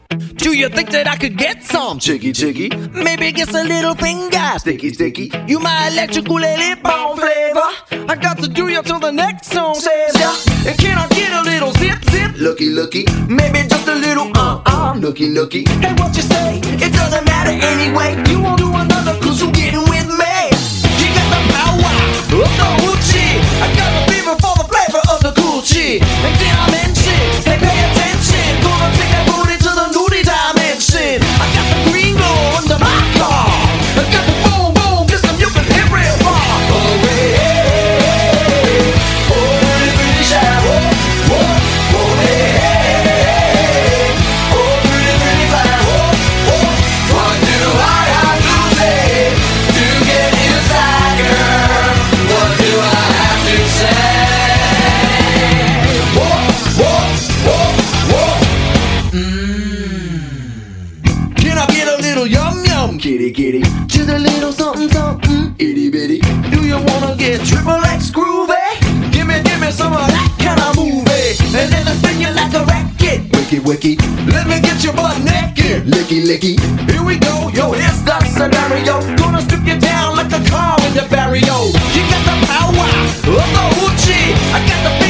Do you think that I could get some Chicky chicky, maybe get a little finger sticky sticky. You my electric lip on flavor. I got to do you till the next song says ya. And can I get a little zip zip? Looky looky, Maybe just a little nookie nookie. Hey, what you say? It doesn't matter anyway. You won't do another cause you getting with me. You got the power of the hoochie. I got the fever for the flavor of the coochie. And did I mention? Hey, pay attention. Gonna take that booty to the nudie dimension. I got the green glow under my car. I got the boom boom system you can hit real far. Oh, hey, oh, pretty, pretty shy. Oh, oh, oh, hey, hey. Oh, pretty, pretty fly. Oh, oh, what do I have to say to get inside, girl? What do I have to say? Whoa, whoa, whoa, whoa. Can I get a little yum yum, Kitty kitty, just a little something something? itty bitty. Do you wanna get triple X groovy? Give me some of that kind of movie. And then I spin you like a racket. Wicky wicky, Let me get your butt naked. licky licky. Here we go, yo, here's the scenario. Gonna strip you down like a car in the barrio. You got the power of the hoochie. I got the